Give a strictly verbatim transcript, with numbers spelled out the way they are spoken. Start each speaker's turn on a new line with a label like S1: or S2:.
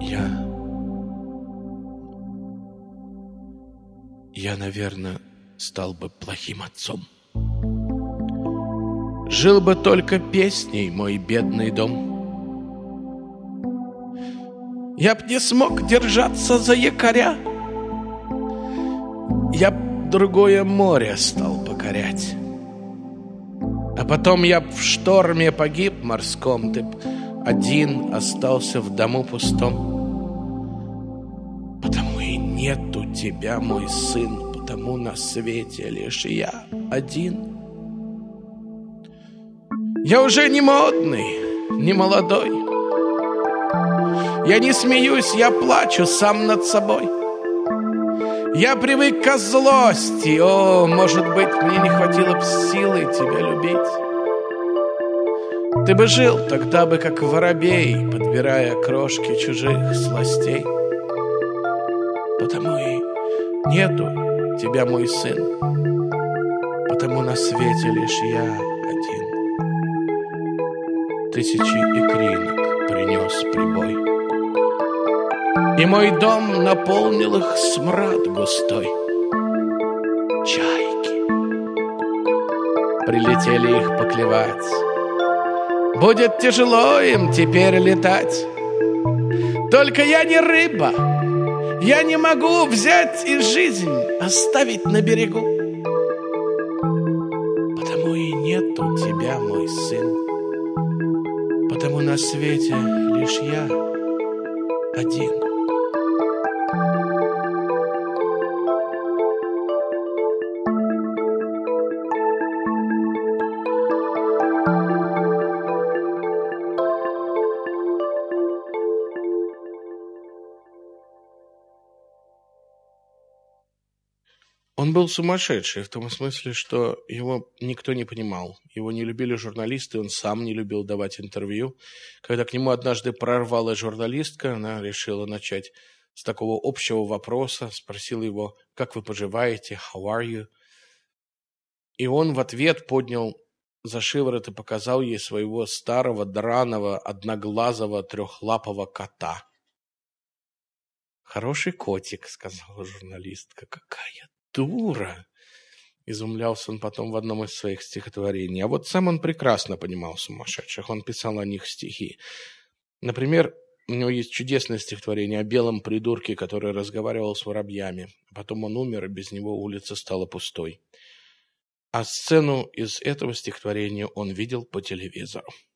S1: Я... Я, наверное, стал бы плохим отцом. Жил бы только песней мой бедный дом. Я б не смог держаться за якоря. Я б другое море стал покорять. А потом я б в шторме погиб морском. Ты б один остался в дому пустом. Потому и нету тебя, мой сын, потому на свете лишь я один. Я уже не модный, не молодой. Я не смеюсь, я плачу сам над собой. Я привык ко злости. О, может быть, мне не хватило б силы тебя любить. Ты бы жил тогда бы, как воробей, подбирая крошки чужих сластей. Потому и нету тебя, мой сын, потому на свете лишь я один. Тысячи икринок принес прибой, и мой дом наполнил их смрад густой. Чайки прилетели их поклевать. Будет тяжело им теперь летать. Только я не рыба. Я не могу взять и жизнь оставить на берегу. Потому и нету тебя, мой сын, потому на свете лишь я один. Он был сумасшедший в том смысле, что его никто не понимал. Его не любили журналисты, он сам не любил давать интервью. Когда к нему однажды прорвалась журналистка, она решила начать с такого общего вопроса, спросила его: «Как вы поживаете? How are you?» И он в ответ поднял за шиворот и показал ей своего старого, драного, одноглазого, трехлапого кота. «Хороший котик», — сказала журналистка. «Какая дура!» — изумлялся он потом в одном из своих стихотворений. А вот сам он прекрасно понимал сумасшедших. Он писал о них стихи. Например, у него есть чудесное стихотворение о белом придурке, который разговаривал с воробьями. Потом он умер, и без него улица стала пустой. А сцену из этого стихотворения он видел по телевизору.